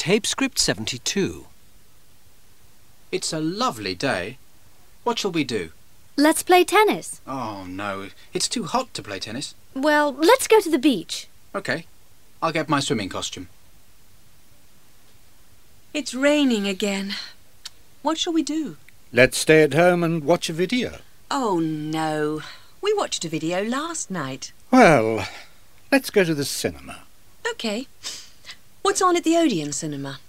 Tape script 72. It's a lovely day. What shall we do? Let's play tennis. Oh, no. It's too hot to play tennis. Well, let's go to the beach. OK. I'll get my swimming costume. It's raining again. What shall we do? Let's stay at home and watch a video. Oh, no. We watched a video last night. Well, let's go to the cinema. OK. What's on at the Odeon Cinema?